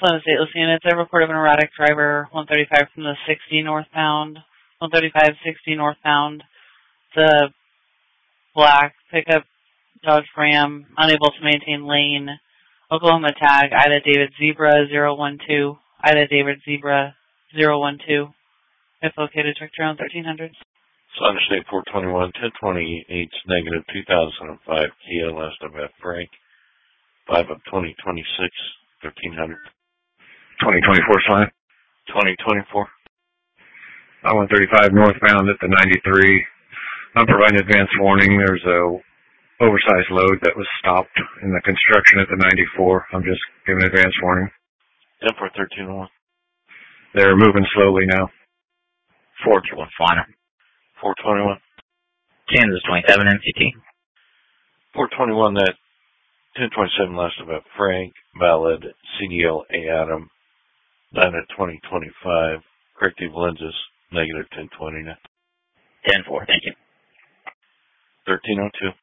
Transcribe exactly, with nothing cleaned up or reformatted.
Atlanta State Lucien. It's a report of an erratic driver, one thirty-five from the sixty northbound, one thirty-five sixty northbound. The black pickup Dodge Ram, unable to maintain lane. Oklahoma tag, Ida David Zebra zero one two, Ida David Zebra zero one two. If located, check around thirteen hundred. Atlanta State four twenty-one, ten twenty-eight, negative two thousand five Kia, last of F. Frank, five of twenty twenty-six, thirteen hundred. twenty twenty-four sign. twenty twenty-four. I one thirty-five northbound at the ninety-three. I'm providing advance warning. There's a oversized load that was stopped in the construction at the ninety-four. I'm just giving advance warning. ten four thirteen oh one. They're moving slowly now. four two one Flyer. four twenty-one. Kansas twenty-seven M C T. four twenty-one, that ten twenty-seven, last of F. Frank, valid C D L A Adam, nine at twenty twenty-five, corrective lenses, negative ten twenty. ten four, thank you. thirteen oh two.